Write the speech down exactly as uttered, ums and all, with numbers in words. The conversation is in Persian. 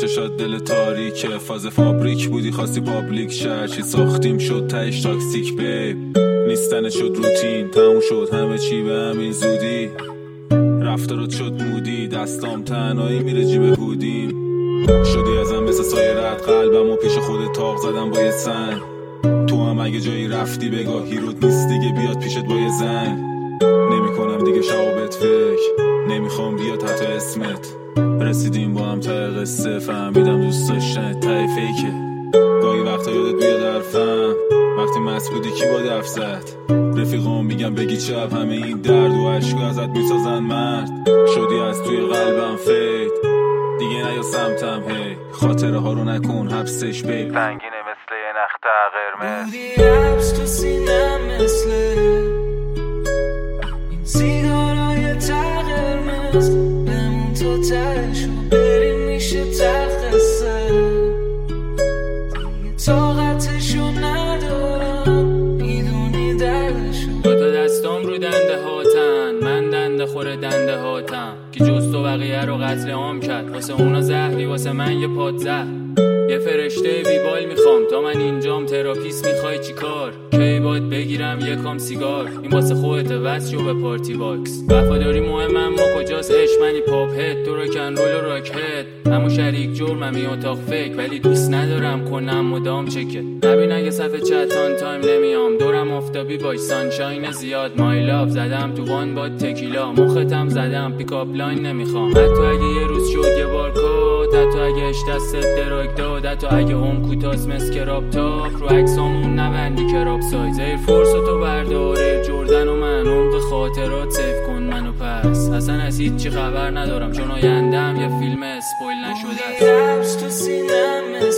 چشات دل تاریکه، فاز فابریک بودی خواستی پابلیک شد، چی ساختیم شد تهش تاکسیک بیب، نیستن شد روتین، تموم شد همه چی به همین زودی، رفتارات شد مودی، دستام تنهایی میره جیب هودیم، شدی ازم مثل سایه رد قلبم و پیش خود تاق زدم با یه سنگ، تو هم اگه جایی رفتی بگاهی رود نیست دیگه بیاد پیشت با یه زنگ، نمی کنم دیگه شوابت فکر، نمیخوام بیاد حتی اسمت، رسیدیم با هم تا قصه، فهمیدم دوست داشتن ته فیکه، گاهی وقتا یادت بیاد حرفم، وقتی مست بودی کی با دف زد، رفیقام میگم بگی چپ، همه این درد و عشق ازت میسازن مرد، شدی از توی قلبم فید، دیگه نیا سمتم هی، خاطره ها رو نکن حبسش بی، سنگینه مثل یه نخت قرمز، بودی حبس تو سینم مثل این سیگارای ته قرمز، بمون تا تهش و بریم میشه تقصه، دیگه طاقتشو ندارم میدونی دردشو، دوتا دستام رو دنده هاتن، من دنده خوره دنده هاتم، که جز تو بقیه رو قتل عام کرد، واسه اونا زهری واسه من یه پاد زهر، یه فرشته بیبال میخوام تا من اینجام، تراپیست میخوای چی کار، کی باید بگیرم یکم سیگار، این واسه خودت وصل شو به پارتی باکس، وفاداری مهم اما کجاست عشق، منی پاپ هد تو راکن رول و راک هد، همون شریک جرمم این اتاق فکر، ولی دوست ندارم کنم مدام چکه، نبین اگه صفحه چتان تایم نمیام، دورم آفتابی باش سانشاین زیاد، مای لاف زدم تو وان با تکیلا، مختم زدم پیکاپ لاین نمیخوام، حتی اگه یه روز شد یه بار کات، حتی اگه اش دست دراگ داد، حتی اگه هم کوتاس مسکراب تاپ، رو عکسامون نبندی کراب سایز، ایر فورس تو برداره جردن و من عمق خاطرات سیف کن منو پس، اصلا از هیچ چی خبر ندارم چون آیندم یه فیلم اسپویل نشده است، تو سینم